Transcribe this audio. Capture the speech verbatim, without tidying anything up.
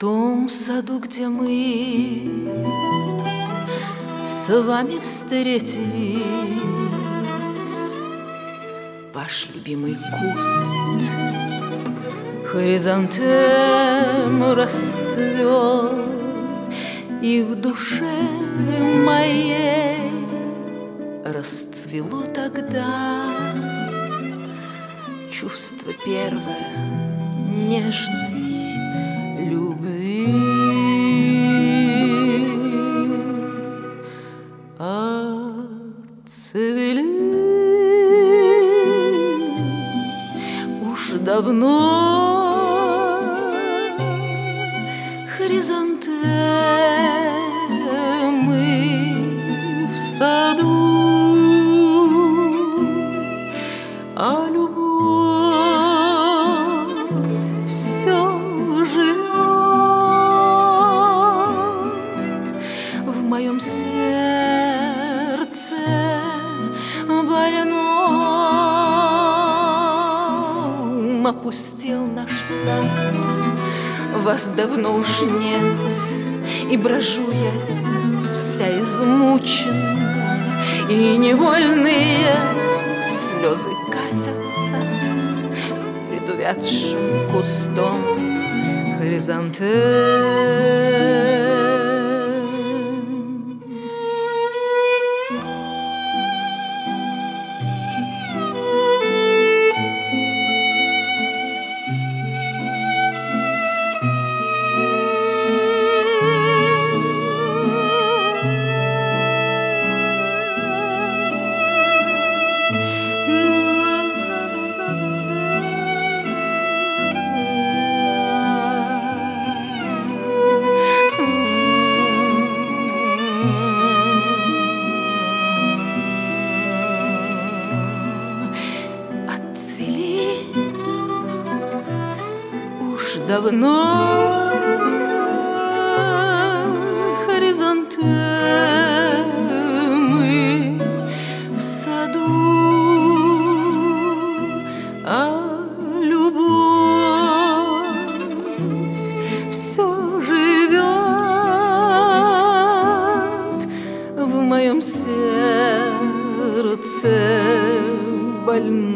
том саду, где мы с вами встретились, ваш любимый куст хризантем расцвел, и в душе моей расцвело тогда чувство первое нежной любви. Отцвели уж давно хризантемы в саду, а любовь все живет в моем сердце больном. Опустел наш сад, вас давно уж нет, и брожу я вся измучена, и невольные слезы катятся пред увядшим кустом хризантем. Давно хризантемы в саду, а любовь все живет в моем сердце больном.